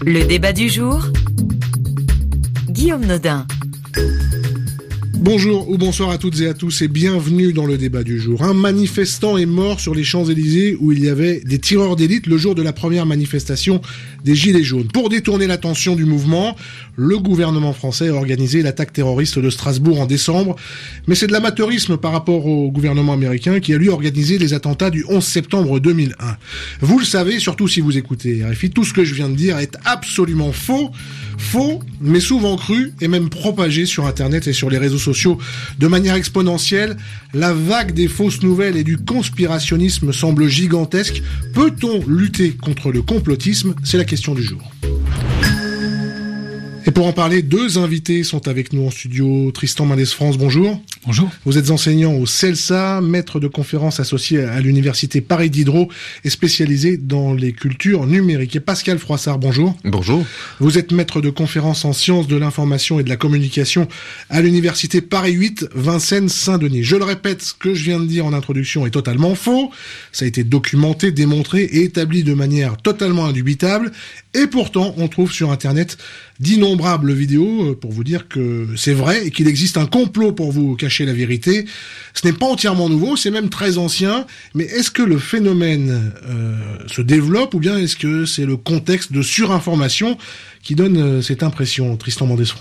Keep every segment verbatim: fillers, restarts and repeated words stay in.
Le débat du jour, Guillaume Nodin. Bonjour ou bonsoir à toutes et à tous et bienvenue dans le débat du jour. Un manifestant est mort sur les Champs-Élysées où il y avait des tireurs d'élite le jour de la première manifestation des Gilets jaunes. Pour détourner l'attention du mouvement, le gouvernement français a organisé l'attaque terroriste de Strasbourg en décembre. Mais c'est de l'amateurisme par rapport au gouvernement américain qui a lui organisé les attentats du onze septembre deux mille un. Vous le savez, surtout si vous écoutez R F I, tout ce que je viens de dire est absolument faux. Faux, mais souvent cru et même propagé sur Internet et sur les réseaux sociaux de manière exponentielle. La vague des fausses nouvelles et du conspirationnisme semble gigantesque. Peut-on lutter contre le complotisme ? C'est la question du jour. Et pour en parler, deux invités sont avec nous en studio. Tristan Mendès-France, bonjour. Bonjour. Vous êtes enseignant au CELSA, maître de conférences associé à l'université Paris Diderot et spécialisé dans les cultures numériques. Et Pascal Froissart, bonjour. Bonjour. Vous êtes maître de conférences en sciences de l'information et de la communication à l'université Paris huit, Vincennes-Saint-Denis. Je le répète, ce que je viens de dire en introduction est totalement faux. Ça a été documenté, démontré et établi de manière totalement indubitable. Et pourtant, on trouve sur Internet d'innombrables vidéos pour vous dire que c'est vrai et qu'il existe un complot pour vous cacher la vérité. Ce n'est pas entièrement nouveau, c'est même très ancien, mais est-ce que le phénomène euh, se développe ou bien est-ce que c'est le contexte de surinformation qui donne euh, cette impression, Tristan Mendès-France ?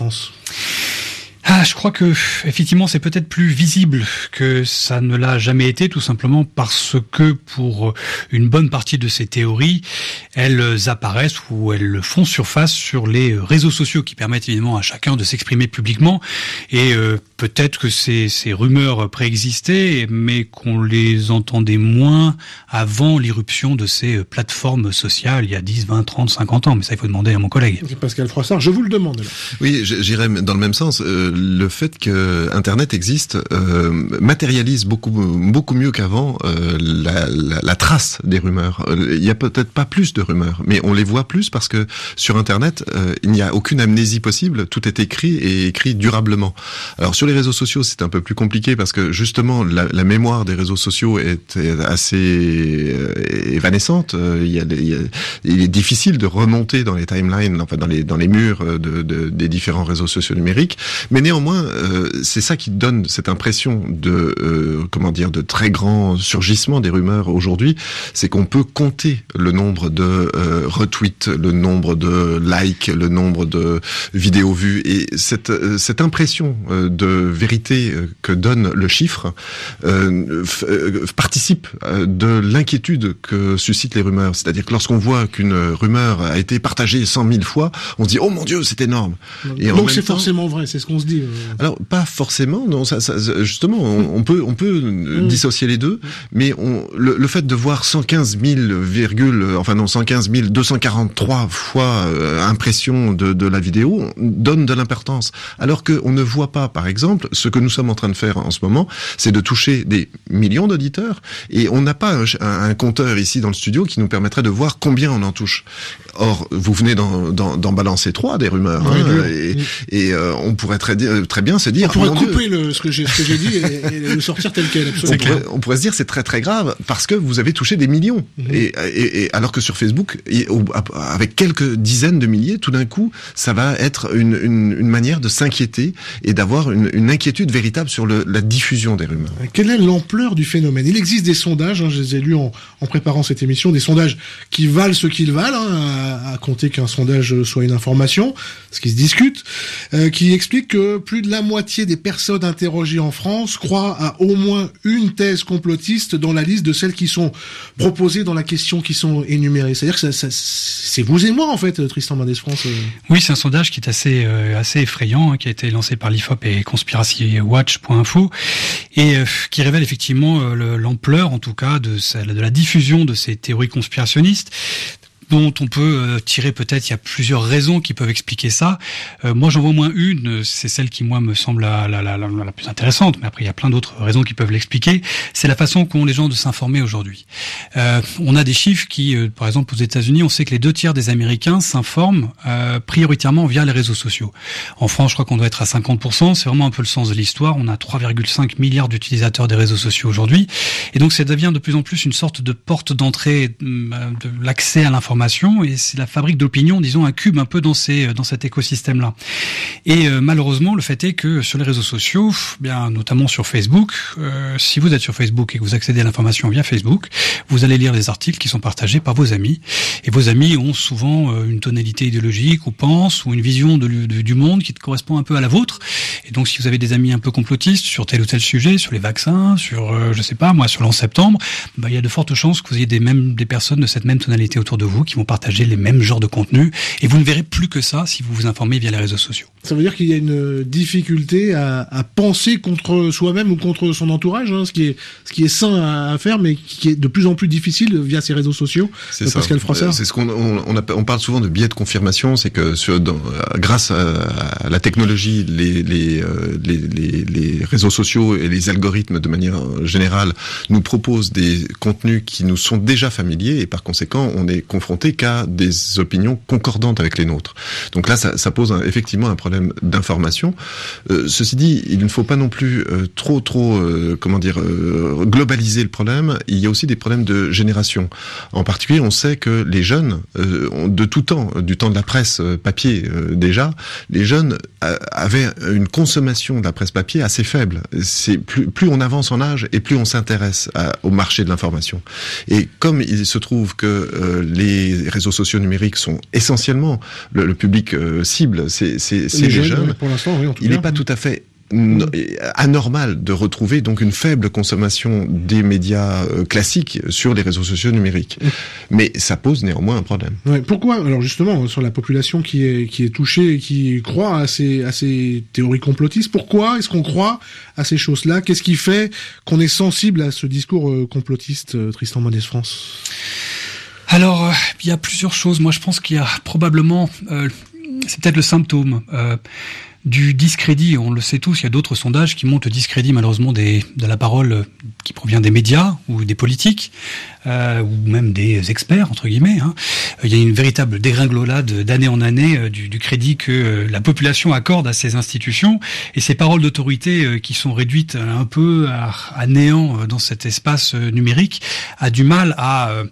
Ah, je crois que effectivement c'est peut-être plus visible que ça ne l'a jamais été, tout simplement parce que pour une bonne partie de ces théories, elles apparaissent ou elles font surface sur les réseaux sociaux qui permettent évidemment à chacun de s'exprimer publiquement. Et euh, peut-être que ces, ces rumeurs préexistaient, mais qu'on les entendait moins avant l'irruption de ces plateformes sociales il y a dix, vingt, trente, cinquante ans. Mais ça, il faut demander à mon collègue. Pascal Froissart, je vous le demande. Alors. Oui, j'irais dans le même sens. Euh, le fait que Internet existe euh, matérialise beaucoup beaucoup mieux qu'avant euh, la, la, la trace des rumeurs. Il y a peut-être pas plus de rumeurs, mais on les voit plus parce que sur Internet, euh, il n'y a aucune amnésie possible. Tout est écrit et écrit durablement. Alors sur les réseaux sociaux, c'est un peu plus compliqué parce que justement la, la mémoire des réseaux sociaux est assez euh, évanescente. Il, y a, il, y a, il est difficile de remonter dans les timelines, enfin dans les dans les murs de, de, des différents réseaux sociaux numériques, mais néanmoins Euh, c'est ça qui donne cette impression de euh, comment dire de très grand surgissement des rumeurs aujourd'hui, c'est qu'on peut compter le nombre de euh, retweets, le nombre de likes, le nombre de vidéos vues, et cette euh, cette impression euh, de vérité euh, que donne le chiffre euh, f- euh, participe euh, de l'inquiétude que suscitent les rumeurs. C'est-à-dire que lorsqu'on voit qu'une rumeur a été partagée cent mille fois, on se dit oh mon Dieu, c'est énorme. Et donc c'est temps, forcément vrai, c'est ce qu'on se dit. Euh... Alors pas forcément, non. Ça, ça justement, on, on peut, on peut mmh. dissocier les deux, mais on, le, le fait de voir cent quinze mille virgule, enfin non, cent quinze mille deux cent quarante-trois fois euh, impression de, de la vidéo donne de l'importance. Alors que on ne voit pas, par exemple, ce que nous sommes en train de faire en ce moment, c'est de toucher des millions d'auditeurs, et on n'a pas un, un, un compteur ici dans le studio qui nous permettrait de voir combien on en touche. Or, vous venez d'en, d'en, d'en balancer trois des rumeurs, oui, hein, oui. et, oui. et euh, on pourrait très, très bien se dire... On pourrait couper le, ce que j'ai, ce que j'ai dit et, et le sortir tel quel, absolument. On pourrait, on pourrait se dire c'est très très grave parce que vous avez touché des millions. Mmh. Et, et, et alors que sur Facebook, et, avec quelques dizaines de milliers, tout d'un coup, ça va être une, une, une manière de s'inquiéter et d'avoir une, une inquiétude véritable sur le, la diffusion des rumeurs. Quelle est l'ampleur du phénomène ? Il existe des sondages, hein, je les ai lus en, en préparant cette émission, des sondages qui valent ce qu'ils valent, hein, à, à compter qu'un sondage soit une information, ce qui se discute, euh, qui explique que plus de la moitié des personnes interrogées en France croient à au moins une thèse complotiste dans la liste de celles qui sont proposées dans la question qui sont énumérées. C'est-à-dire que ça, ça, c'est vous et moi, en fait, Tristan Mendès-France. Oui, c'est un sondage qui est assez, euh, assez effrayant, hein, qui a été lancé par l'I F O P et conspiracy watch point info, et euh, qui révèle effectivement euh, le, l'ampleur, en tout cas, de, de la diffusion de ces théories conspirationnistes. dont on peut euh, tirer peut-être, il y a plusieurs raisons qui peuvent expliquer ça. Euh, moi, j'en vois au moins une, c'est celle qui, moi, me semble la, la, la, la, la plus intéressante, mais après, il y a plein d'autres raisons qui peuvent l'expliquer. C'est la façon qu'ont les gens de s'informer aujourd'hui. Euh, on a des chiffres qui, euh, par exemple, aux États-Unis, on sait que les deux tiers des Américains s'informent euh, prioritairement via les réseaux sociaux. En France, je crois qu'on doit être à cinquante pour cent, c'est vraiment un peu le sens de l'histoire. On a trois virgule cinq milliards d'utilisateurs des réseaux sociaux aujourd'hui, et donc ça devient de plus en plus une sorte de porte d'entrée, euh, de l'accès à l'information l'information et c'est la fabrique d'opinion, disons, incube un peu dans ces dans cet écosystème-là. Et euh, malheureusement, le fait est que sur les réseaux sociaux, bien notamment sur Facebook, euh, si vous êtes sur Facebook et que vous accédez à l'information via Facebook, vous allez lire des articles qui sont partagés par vos amis. Et vos amis ont souvent euh, une tonalité idéologique ou pensent ou une vision de, de, du monde qui correspond un peu à la vôtre. Et donc, si vous avez des amis un peu complotistes sur tel ou tel sujet, sur les vaccins, sur, euh, je sais pas, moi, sur l'an septembre, bah, il y a de fortes chances que vous ayez des mêmes, des personnes de cette même tonalité autour de vous qui vont partager les mêmes genres de contenus. Et vous ne verrez plus que ça si vous vous informez via les réseaux sociaux. Ça veut dire qu'il y a une difficulté à, à penser contre soi-même ou contre son entourage, hein, ce qui est, ce qui est sain à, à faire, mais qui est de plus en plus difficile via ces réseaux sociaux. C'est ça. Pascal Froissart. C'est ce qu'on, on, on, on parle souvent de biais de confirmation, c'est que sur, dans, grâce à, à la technologie, les, les, les, les, les réseaux sociaux et les algorithmes de manière générale nous proposent des contenus qui nous sont déjà familiers et par conséquent, on est confronté qu'à des opinions concordantes avec les nôtres. Donc là, ça, ça pose un, effectivement un problème d'information. Euh, ceci dit, il ne faut pas non plus euh, trop, trop, euh, comment dire, euh, globaliser le problème. Il y a aussi des problèmes de génération. En particulier, on sait que les jeunes, euh, de tout temps, du temps de la presse euh, papier euh, déjà, les jeunes euh, avaient une consommation de la presse papier assez faible. C'est plus, plus on avance en âge et plus on s'intéresse à, au marché de l'information. Et comme il se trouve que euh, les réseaux sociaux numériques sont essentiellement le, le public euh, cible, c'est, c'est, c'est les, les jeunes, jeunes pour l'instant, oui, en tout il cas. n'est pas tout à fait No, anormal de retrouver donc une faible consommation des médias euh, classiques sur les réseaux sociaux numériques. Mmh. Mais ça pose néanmoins un problème. Ouais, pourquoi, alors justement, sur la population qui est, qui est touchée et qui croit à ces, à ces théories complotistes, pourquoi est-ce qu'on croit à ces choses-là? Qu'est-ce qui fait qu'on est sensible à ce discours euh, complotiste, euh, Tristan Monnez France? Alors, euh, il y a plusieurs choses. Moi, je pense qu'il y a probablement... Euh, c'est peut-être le symptôme... Euh, du discrédit, on le sait tous, il y a d'autres sondages qui montrent le discrédit malheureusement des, de la parole qui provient des médias ou des politiques, euh, ou même des experts, entre guillemets. Hein. Il y a une véritable dégringolade d'année en année euh, du, du crédit que euh, la population accorde à ces institutions, et ces paroles d'autorité euh, qui sont réduites un peu à, à néant euh, dans cet espace euh, numérique a du mal à, euh,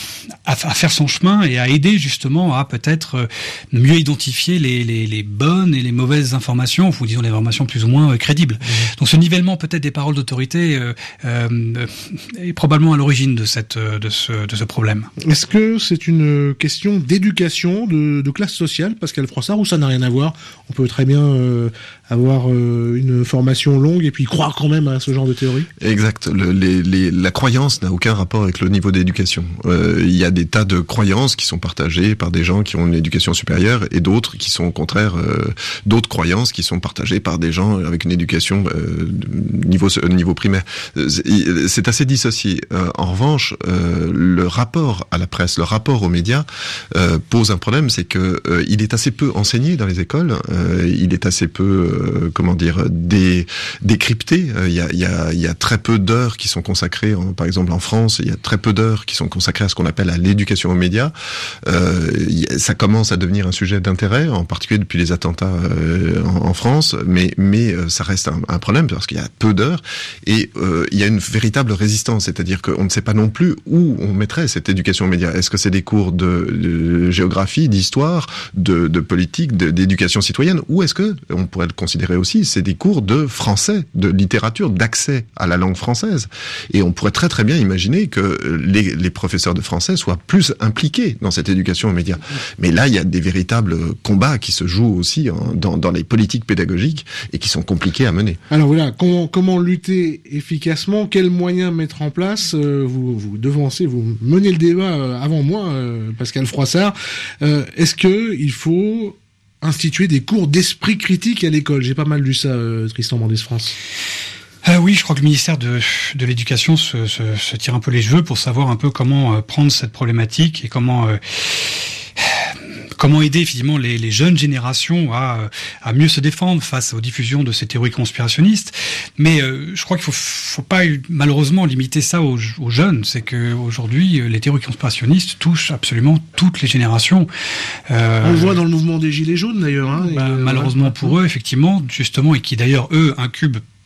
à, à faire son chemin et à aider justement à peut-être euh, mieux identifier les, les, les bonnes et les mauvaises informations, ou disons les informations plus ou moins euh, crédibles. Mmh. Donc ce nivellement peut-être des paroles d'autorité euh, euh, est probablement à l'origine de cette de ce de ce problème. Est-ce que c'est une question d'éducation, de, de classe sociale, Pascal Froissart, ou ça n'a rien à voir? On peut très bien euh, avoir euh, une formation longue et puis croire quand même à ce genre de théorie. Exact. Le, les, les, la croyance n'a aucun rapport avec le niveau d'éducation. Euh, il y a des tas de croyances qui sont partagées par des gens qui ont une éducation supérieure et d'autres qui sont au contraire euh, d'autres croyances qui sont partagées par des gens avec une éducation euh, niveau niveau primaire. C'est assez dissocié. Euh, en revanche, euh, le rapport à la presse, le rapport aux médias euh, pose un problème, c'est que euh, il est assez peu enseigné dans les écoles. Euh, il est assez peu, euh, comment dire, dé, décrypté. Il y a, il y a, il y a très peu d'heures qui sont consacrées, en, par exemple en France, il y a très peu d'heures qui sont consacrées à ce qu'on appelle à l'éducation aux médias. Euh, ça commence à devenir un sujet d'intérêt, en particulier depuis les attentats euh, en, en France, mais mais euh, ça reste un, un problème parce qu'il y a peu d'heures et euh, il y a une véritable résistance, c'est-à-dire qu'on ne sait pas non plus où on mettrait cette éducation aux médias. Est-ce que c'est des cours de, de géographie, d'histoire, de, de politique, de, d'éducation citoyenne, ou est-ce que on pourrait le considérer aussi, c'est des cours de français, de littérature, d'accès à la langue française. Et on pourrait très très bien imaginer que les, les professeurs de français soient plus impliqués dans cette éducation aux médias. Mais là, il y a des véritables combats qui se jouent aussi hein, dans, dans les politiques pédagogiques et qui sont compliqués à mener. Alors voilà, comment, comment lutter efficacement, quels moyens mettre en place, euh, vous, vous devancez, vous menez le débat euh, avant moi, euh, Pascal Froissart. Euh, est-ce que il faut instituer des cours d'esprit critique à l'école? J'ai pas mal lu ça, euh, Tristan Monnez France. Euh, oui, je crois que le ministère de, de l'Éducation se, se, se tire un peu les cheveux pour savoir un peu comment euh, prendre cette problématique et comment... Euh, Comment aider finalement les, les jeunes générations à, à mieux se défendre face aux diffusions de ces théories conspirationnistes. Mais euh, je crois qu'il faut, faut pas malheureusement limiter ça aux, aux jeunes. C'est que aujourd'hui, les théories conspirationnistes touchent absolument toutes les générations. Euh, On le voit dans le mouvement des Gilets jaunes d'ailleurs. Hein, bah, et, malheureusement ouais. pour eux, effectivement, justement, et qui d'ailleurs eux incubent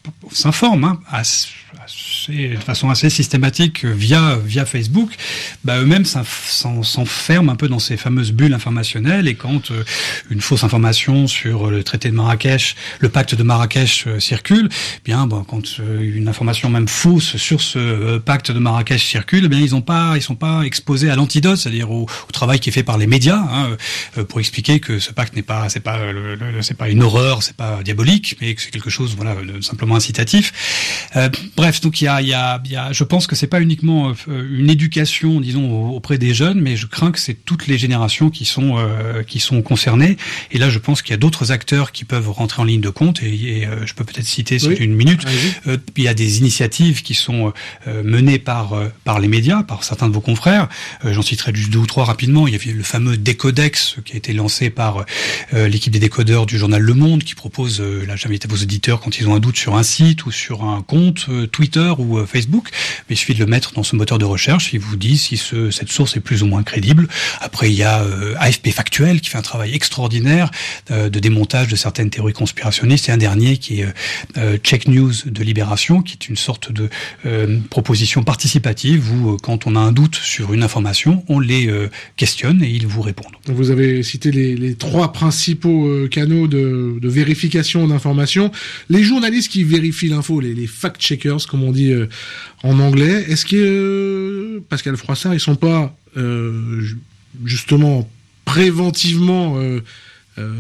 s'informent hein, assez, assez, de façon assez systématique via via Facebook, bah eux-mêmes s'enferment un peu dans ces fameuses bulles informationnelles, et quand euh, une fausse information sur le traité de Marrakech, le pacte de Marrakech euh, circule, eh bien bon, quand euh, une information même fausse sur ce euh, pacte de Marrakech circule, eh bien ils ont pas ils sont pas exposés à l'antidote, c'est-à-dire au, au travail qui est fait par les médias hein, euh, pour expliquer que ce pacte n'est pas c'est pas le, le, c'est pas une horreur, c'est pas diabolique, mais que c'est quelque chose voilà de simplement incitatif. Euh, bref, donc il y a il y a il y a je pense que c'est pas uniquement euh, une éducation disons auprès des jeunes, mais je crains que c'est toutes les générations qui sont euh, qui sont concernées, et là je pense qu'il y a d'autres acteurs qui peuvent rentrer en ligne de compte, et, et euh, je peux peut-être citer oui. une minute euh, il y a des initiatives qui sont euh, menées par euh, par les médias, par certains de vos confrères, euh, j'en citerai juste deux ou trois rapidement. Il y avait le fameux Décodex qui a été lancé par euh, l'équipe des décodeurs du journal Le Monde, qui propose, euh, là j'invite vos auditeurs quand ils ont un doute sur un site ou sur un compte euh, Twitter ou euh, Facebook, mais il suffit de le mettre dans ce moteur de recherche, il vous dit si ce, cette source est plus ou moins crédible. Après il y a euh, A F P Factuel qui fait un travail extraordinaire euh, de démontage de certaines théories conspirationnistes, et un dernier qui est euh, Check News de Libération, qui est une sorte de euh, proposition participative où euh, quand on a un doute sur une information, on les euh, questionne et ils vous répondent. Vous avez cité les, les trois principaux euh, canaux de, de vérification d'informations. Les journalistes qui vérifient l'info, les, les fact-checkers comme on dit euh, en anglais, est-ce que euh, Pascal Froissart, ils sont pas euh, justement préventivement euh, euh,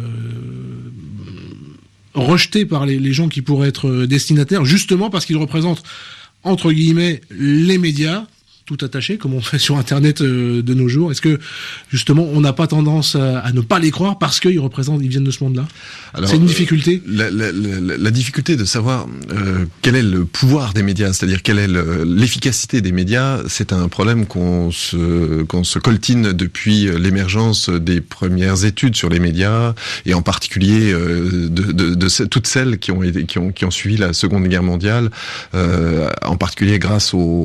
rejetés par les, les gens qui pourraient être destinataires, justement parce qu'ils représentent entre guillemets les médias tout attaché, comme on fait sur Internet euh, de nos jours? Est-ce que, justement, on n'a pas tendance à, à ne pas les croire parce qu'ils représentent, ils viennent de ce monde-là? C'est une difficulté? euh, la, la, la, la difficulté de savoir euh, quel est le pouvoir des médias, c'est-à-dire quelle est le, l'efficacité des médias, c'est un problème qu'on se, qu'on se coltine depuis l'émergence des premières études sur les médias, et en particulier euh, de, de, de, de toutes celles qui ont, été, qui ont, qui ont suivi la Seconde Guerre mondiale, euh, en particulier grâce au,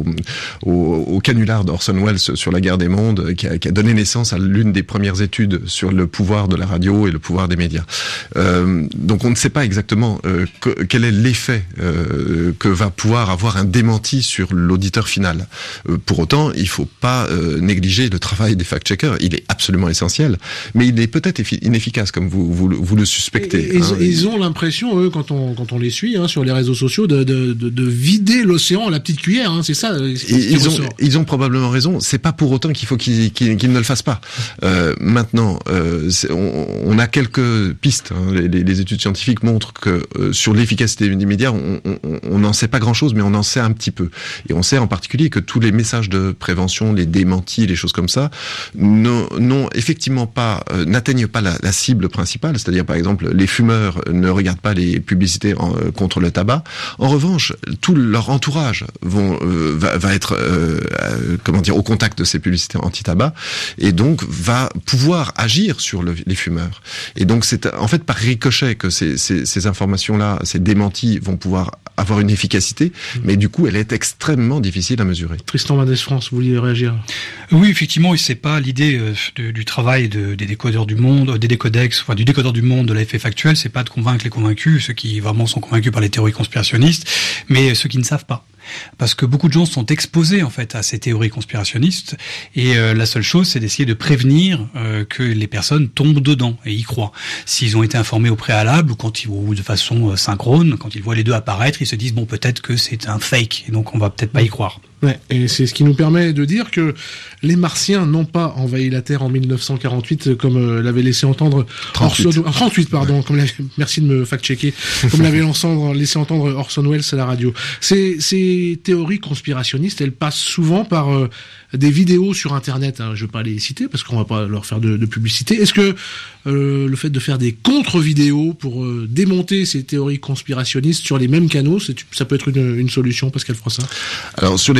au au canular d'Orson Welles sur la guerre des mondes, qui a, qui a donné naissance à l'une des premières études sur le pouvoir de la radio et le pouvoir des médias. Euh, donc on ne sait pas exactement euh, que, quel est l'effet euh, que va pouvoir avoir un démenti sur l'auditeur final. Euh, pour autant, il ne faut pas euh, négliger le travail des fact-checkers. Il est absolument essentiel, mais il est peut-être effi- inefficace, comme vous, vous, vous le suspectez. Et, et, hein. Ils, ils ont l'impression, eux, quand on, quand on les suit hein, sur les réseaux sociaux, de, de, de, de vider l'océan à la petite cuillère. Hein, c'est ça. C'est ils ont Ils ont probablement raison. C'est pas pour autant qu'il faut qu'ils, qu'ils, qu'ils ne le fassent pas. Euh, maintenant, euh, on, on a quelques pistes. Hein. Les, les études scientifiques montrent que euh, sur l'efficacité des médias, on n'en sait pas grand-chose, mais on en sait un petit peu. Et on sait en particulier que tous les messages de prévention, les démentis, les choses comme ça, n'ont, n'ont effectivement pas, euh, n'atteignent pas la, la cible principale. C'est-à-dire, par exemple, les fumeurs ne regardent pas les publicités en, euh, contre le tabac. En revanche, tout leur entourage vont, euh, va, va être euh, Euh, comment dire, au contact de ces publicités anti-tabac, et donc va pouvoir agir sur le, les fumeurs. Et donc c'est en fait par ricochet que ces, ces, ces informations-là, ces démentis vont pouvoir avoir une efficacité, mais du coup elle est extrêmement difficile à mesurer. Tristan Mendès France, vous vouliez réagir? Oui, effectivement, et c'est pas l'idée euh, de, du travail de, des décodeurs du monde, des décodex, enfin du décodeur du monde de l'A F P Factuel, c'est pas de convaincre les convaincus, ceux qui vraiment sont convaincus par les théories conspirationnistes, mais ceux qui ne savent pas. Parce que beaucoup de gens sont exposés en fait à ces théories conspirationnistes, et euh, la seule chose c'est d'essayer de prévenir euh, que les personnes tombent dedans et y croient. S'ils ont été informés au préalable ou quand ils, ou de façon euh, synchrone, quand ils voient les deux apparaître, ils se disent bon peut-être que c'est un fake et donc on va peut-être pas y croire. Ouais, et c'est ce qui nous permet de dire que les Martiens n'ont pas envahi la Terre en mille neuf cent quarante-huit comme euh, l'avait laissé entendre trente-huit. Orson, trente-huit pardon, ouais. Comme merci de me fact-checker, comme l'avait laissé entendre Orson Welles à la radio. Ces, ces théories conspirationnistes, elles passent souvent par euh, des vidéos sur Internet. Hein, je vais pas les citer parce qu'on va pas leur faire de, de publicité. Est-ce que euh, le fait de faire des contre-vidéos pour euh, démonter ces théories conspirationnistes sur les mêmes canaux, c'est, ça peut être une, une solution, Pascal Froissart? Alors sur les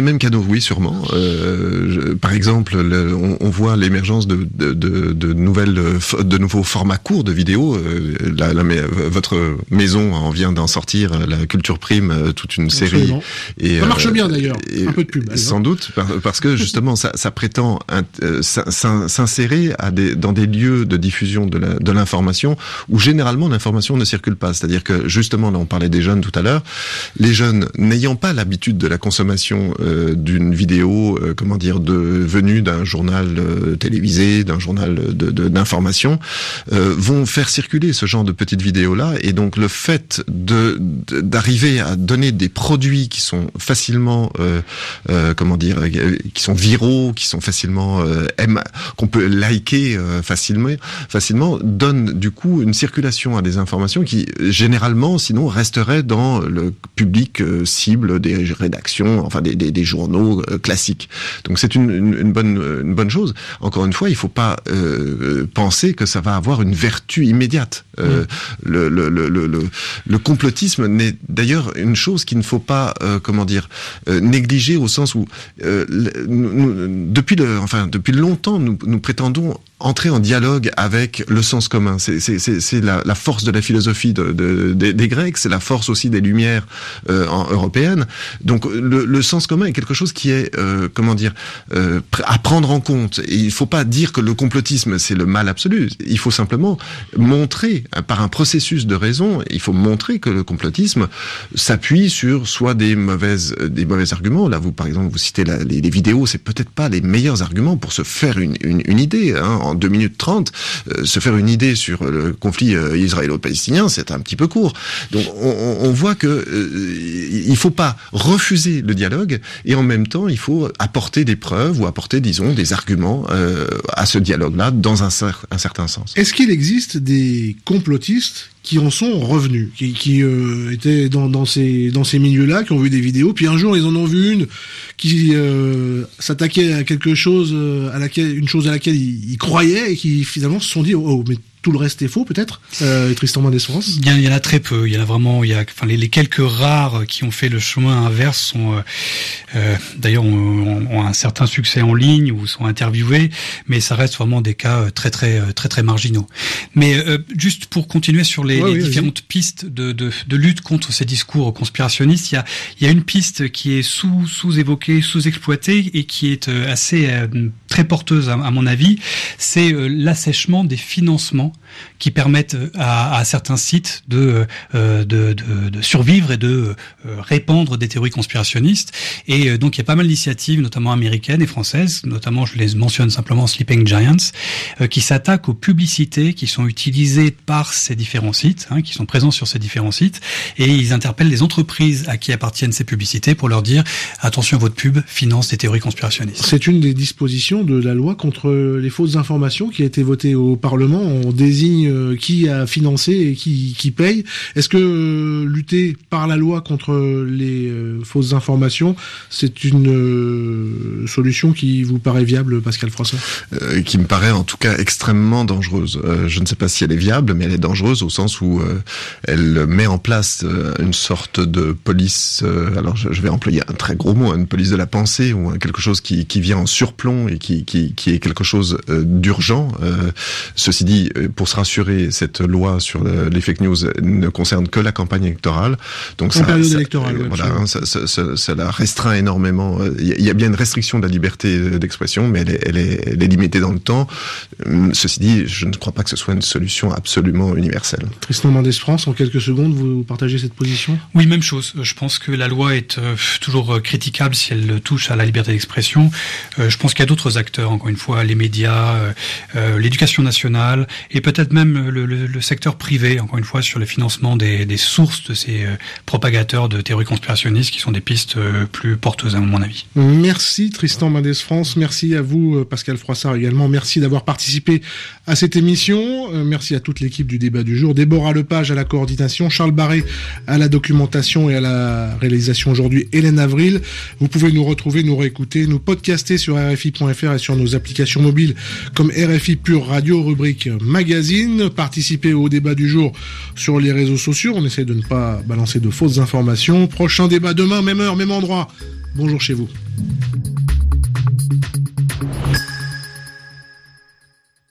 mêmes canaux, oui, sûrement. Euh, je, par exemple, le, on, on voit l'émergence de, de, de, de nouvelles, de nouveaux formats courts de vidéos. Euh, la, la, votre maison en vient d'en sortir, la Culture Prime, toute une série. Et, ça marche euh, bien d'ailleurs. Et, un peu de pub. Sans doute, parce que justement, ça, ça prétend euh, s'insérer à des, dans des lieux de diffusion de, la, de l'information où généralement l'information ne circule pas. C'est-à-dire que justement, là, on parlait des jeunes tout à l'heure. Les jeunes n'ayant pas l'habitude de la consommation euh, d'une vidéo, euh, comment dire, de venue d'un journal euh, télévisé, d'un journal de, de, d'information, euh, vont faire circuler ce genre de petites vidéos-là. Et donc, le fait de, de d'arriver à donner des produits qui sont facilement, euh, euh, comment dire, qui sont viraux, qui sont facilement euh, aim- qu'on peut liker euh, facilement, facilement, donne du coup une circulation à des informations qui généralement, sinon, resteraient dans le public euh, cible des rédactions, enfin des, des, des journaux euh, classiques. Donc c'est une, une, une bonne une bonne chose. Encore une fois, il faut pas euh, penser que ça va avoir une vertu immédiate. Euh, mmh. le, le, le, le, le, le complotisme n'est d'ailleurs une chose qu'il ne faut pas, euh, comment dire, euh, négliger au sens où euh, nous, nous, depuis le, enfin depuis longtemps, nous, nous prétendons entrer en dialogue avec le sens commun. C'est, c'est, c'est, c'est la, la force de la philosophie de, de, de, des Grecs, c'est la force aussi des Lumières euh, en, européennes. Donc le, le sens commun est quelque chose qui est, euh, comment dire, euh, à prendre en compte. Et il ne faut pas dire que le complotisme c'est le mal absolu. Il faut simplement montrer, par un processus de raison, il faut montrer que le complotisme s'appuie sur soit des mauvaises, des mauvais arguments. Là, vous par exemple, vous citez la, les, les vidéos, c'est peut-être pas les meilleurs arguments pour se faire une, une, une idée. Hein. En deux minutes trente, euh, se faire une idée sur le conflit euh, israélo-palestinien, c'est un petit peu court. Donc on, on voit que euh, il faut pas refuser le dialogue et en même temps il faut apporter des preuves ou apporter, disons, des arguments euh, à ce dialogue-là dans un, cer- un certain sens. Est-ce qu'il existe des complotistes qui en sont revenus, qui, qui euh, étaient dans, dans ces dans ces milieux-là, qui ont vu des vidéos, puis un jour ils en ont vu une qui euh, s'attaquait à quelque chose, à laquelle une chose à laquelle ils, ils croyaient et qui finalement se sont dit oh, oh mais tout le reste est faux peut-être. Euh, Tristan Mendès France. Il y, il y en a très peu. Il y en a vraiment. Il y a, enfin, les, les quelques rares qui ont fait le chemin inverse sont, euh, euh, d'ailleurs, ont, ont un certain succès en ligne ou sont interviewés, mais ça reste vraiment des cas très très très très marginaux. Mais euh, juste pour continuer sur les, ouais, les oui, différentes vas-y. pistes de, de de lutte contre ces discours conspirationnistes, il y a il y a une piste qui est sous sous évoquée, sous exploitée et qui est assez euh, très porteuse à, à mon avis. C'est euh, l'assèchement des financements qui permettent à, à certains sites de, euh, de, de, de survivre et de euh, répandre des théories conspirationnistes. Et euh, donc il y a pas mal d'initiatives, notamment américaines et françaises, notamment je les mentionne simplement Sleeping Giants, euh, qui s'attaquent aux publicités qui sont utilisées par ces différents sites, hein, qui sont présents sur ces différents sites, et ils interpellent les entreprises à qui appartiennent ces publicités pour leur dire attention, votre pub finance des théories conspirationnistes. C'est une des dispositions de la loi contre les fausses informations qui a été votée au Parlement. On désigne qui a financé et qui, qui paye. Est-ce que euh, lutter par la loi contre les euh, fausses informations, c'est une euh, solution qui vous paraît viable, Pascal Froissart ? euh, Qui me paraît en tout cas extrêmement dangereuse. Euh, je ne sais pas si elle est viable, mais elle est dangereuse au sens où euh, elle met en place euh, une sorte de police, euh, alors je, je vais employer un très gros mot, une police de la pensée, ou hein, quelque chose qui, qui vient en surplomb et qui, qui, qui est quelque chose euh, d'urgent. Euh, ceci dit, pour se rassurer, cette loi sur les fake news ne concerne que la campagne électorale. Donc en ça, période ça, électorale, euh, ouais, voilà, hein, ça, ça, ça, ça la restreint énormément. Il y a bien une restriction de la liberté d'expression, mais elle est, elle est, elle est limitée dans le temps. Ceci dit, je ne crois pas que ce soit une solution absolument universelle. Tristan Mendès France, en quelques secondes, vous partagez cette position ? Oui, même chose. Je pense que la loi est euh, toujours critiquable si elle touche à la liberté d'expression. Euh, je pense qu'il y a d'autres acteurs, encore une fois, les médias, euh, euh, l'éducation nationale et peut-être même le, le, le secteur privé, encore une fois, sur le financement des, des sources de ces euh, propagateurs de théories conspirationnistes qui sont des pistes euh, plus porteuses, à mon avis. Merci Tristan Mendès France, merci à vous Pascal Froissart également, merci d'avoir participé à cette émission, euh, merci à toute l'équipe du débat du jour, Déborah Lepage à la coordination, Charles Barré à la documentation et à la réalisation aujourd'hui, Hélène Avril. Vous pouvez nous retrouver, nous réécouter, nous podcaster sur R F I point F R et sur nos applications mobiles comme R F I Pure Radio, rubrique magazine. Participez au débat du jour sur les réseaux sociaux, on essaie de ne pas balancer de fausses informations. Prochain débat demain, même heure, même endroit. bonjour chez vous.